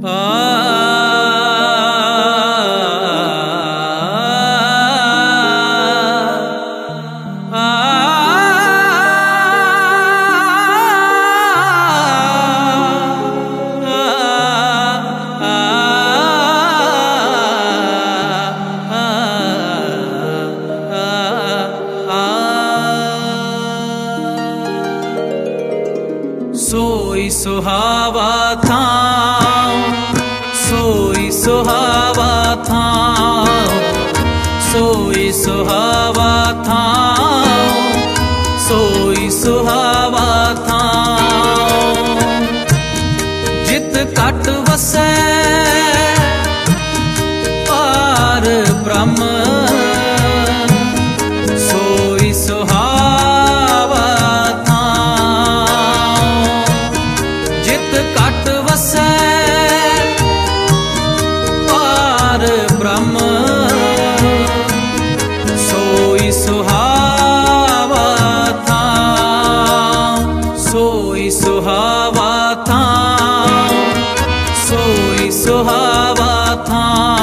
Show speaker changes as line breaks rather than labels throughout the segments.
सोई सुहावा था, सोई सुहावा था, सोई सुहावा था, सोई सुहावा था। जित कट वसै पार ब्रह्म, सोई सुहावा था। जित कट वसै पार ब्रह्म, सोई सुहावा था, सोई सुहावा था, सोई सुहावा था,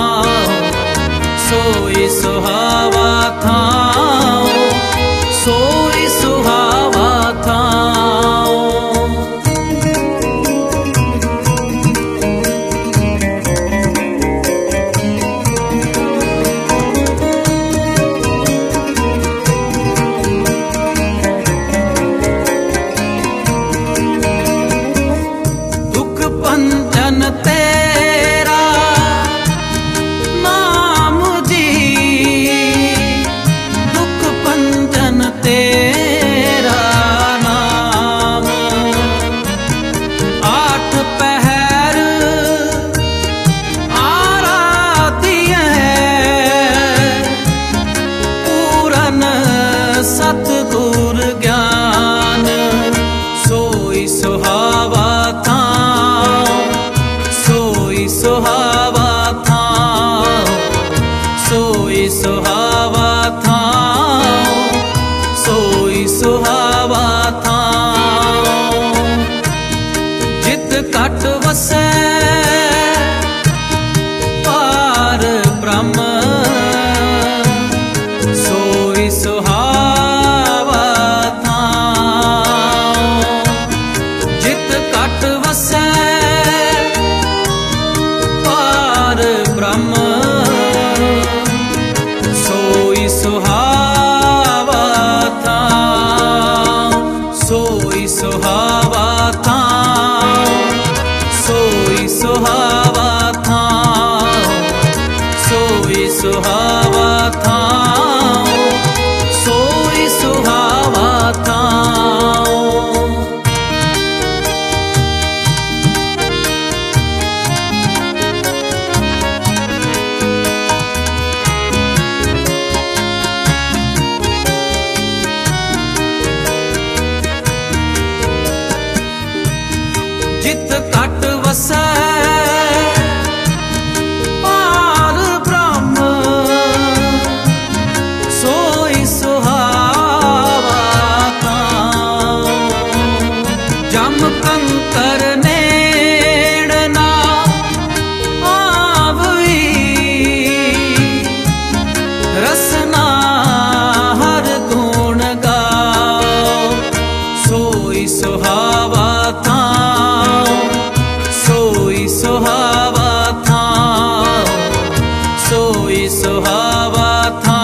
सोई सुहावा था, सोई सुहावा था। दुख पंजन तेरा नाम जी, दुख पंजन तेरा नाम। आठ पहर आराती है, पूरन सतगुर ज्ञान। सोई सुहावा था, सोई सुहावा था, सोई सुहावा था, सोई सुहावा था। जित कट वसै पार ब्रह्म, सोई सुहावा था। जित कट वसै पार ब्रह्म, सोई सुहावा था, सोई सुहावा था, सोई सुहावा था, सोई सुहावा था, सोई सुहावा था। जित कट वसै पार ब्रह्म, सोई सुहावा था। जम कंकर नेड़ ना आवई, रसना हर गुण गाओ। सोई सुहावा था, सोई सुहावा था, सोई सुहावा था,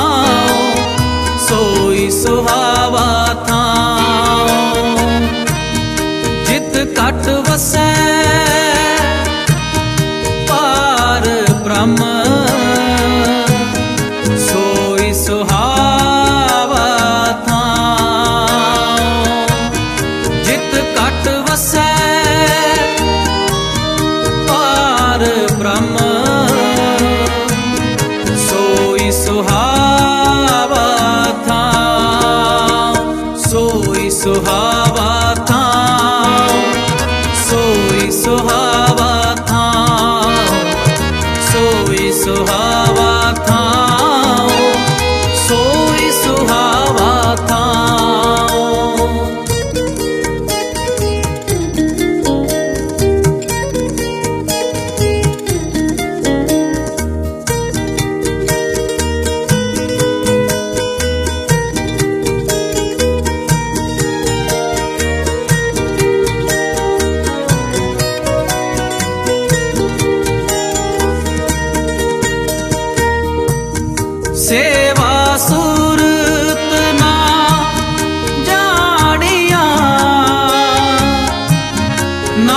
सोई सुहावा था। जित कट वसै पार ब्रह्म, सोई सुहावा था। जित कट वसै पार ब्रह्म, सोई सुहावा था, सोई सुहावा था, सोई सुहावा था, सोई सुहावा था, सोई सुहावा था।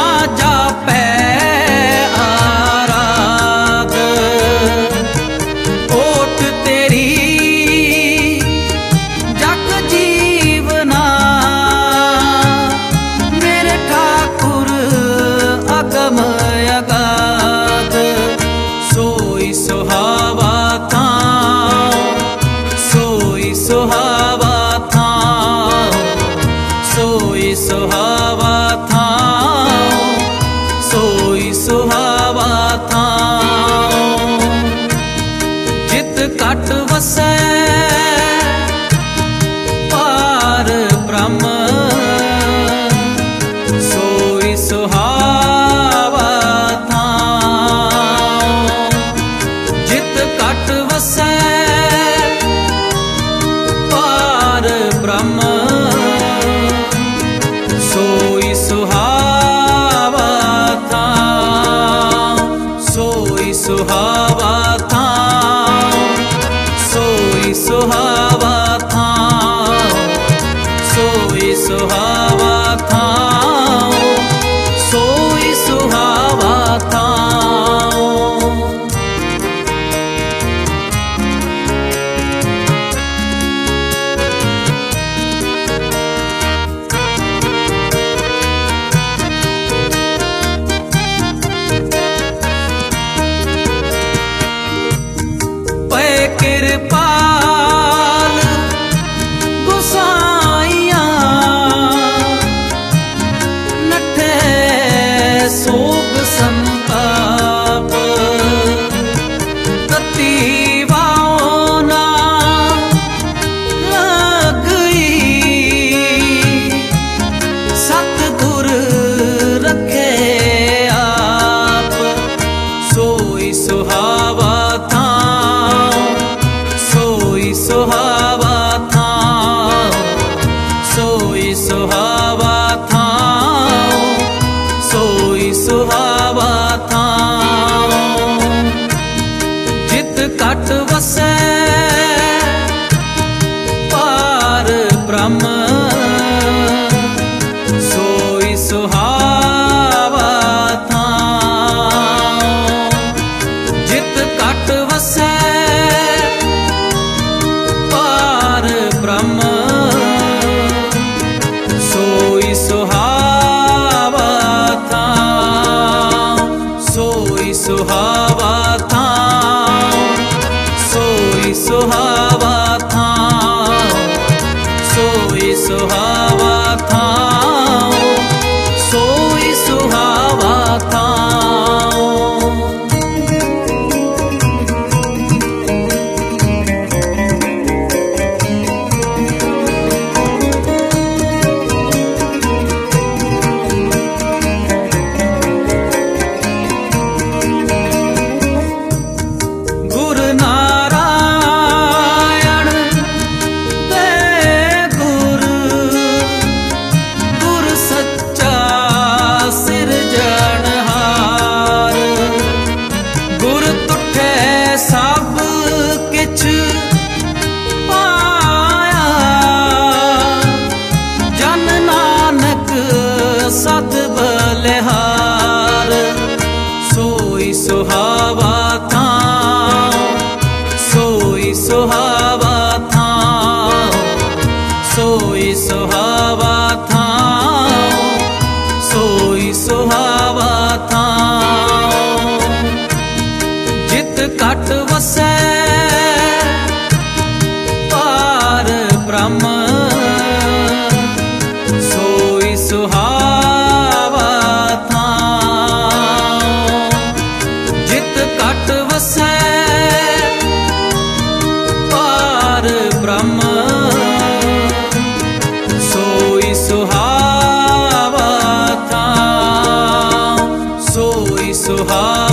जापै आराग। ओट तेरी जग जीवना, मेरे ठाकुर अगम अगाध। सोई सुहावा था, सोई सुहावा था, सोई सुहावा था, सोई सुहावा था। जित कट वसै पार ब्रह्म, सोई सुहावा था। जित कट वसै पार ब्रह्म, सोई सुहावा था, सोई सुहावा था, सोई सुहावा था, सोई सुहावा था, सोई सुहावा था। कृपाल गुसाइया नठे सोग संताप। कतीवाओं ना लगई, सतगुर रखे आप। सोई सुहावा था, सोई सुहावा था, सोई सुहावा था, सोई सुहावा था। जित कट वसै पार ब्रह्म, सोई सुहावा था। जित कट वसै ब्रह्म, सोई सुहावा था, सोई सुहावा था, सोई सुहावा था, सोई सुहावा था, सोई सुहावा था। सत बलिहार। सोई सुहावा था, सोई सुहावा था, सोई सुहावा था, सोई सुहावा था। जित कट वसै पार ब्रह्म, सोई सुहावा था। जित कट वसै पार ब्रह्म, सोई सुहावा था, सोई सुहावा